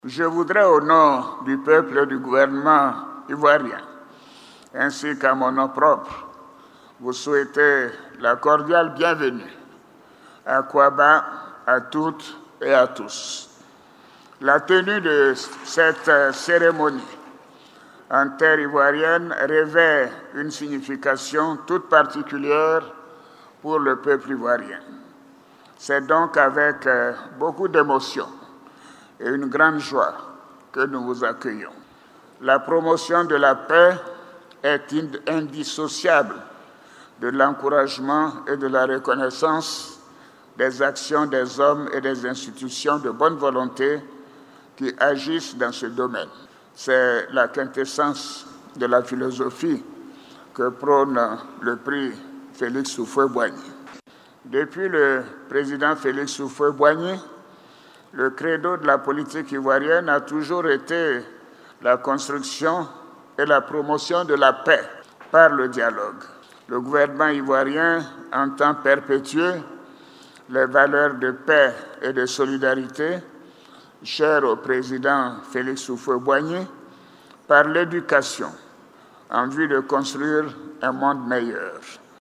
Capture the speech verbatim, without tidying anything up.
Je voudrais, au nom du peuple et du gouvernement ivoirien, ainsi qu'à mon nom propre, vous souhaiter la cordiale bienvenue à Kouaba, à toutes et à tous. La tenue de cette cérémonie en terre ivoirienne revêt une signification toute particulière pour le peuple ivoirien. C'est donc avec beaucoup d'émotion et une grande joie que nous vous accueillons. La promotion de la paix est indissociable de l'encouragement et de la reconnaissance des actions des hommes et des institutions de bonne volonté qui agissent dans ce domaine. C'est la quintessence de la philosophie que prône le prix Félix Houphouët-Boigny. Depuis le président Félix Houphouët-Boigny, le credo de la politique ivoirienne a toujours été la construction et la promotion de la paix par le dialogue. Le gouvernement ivoirien entend perpétuer les valeurs de paix et de solidarité chères au président Félix Houphouët-Boigny par l'éducation en vue de construire un monde meilleur.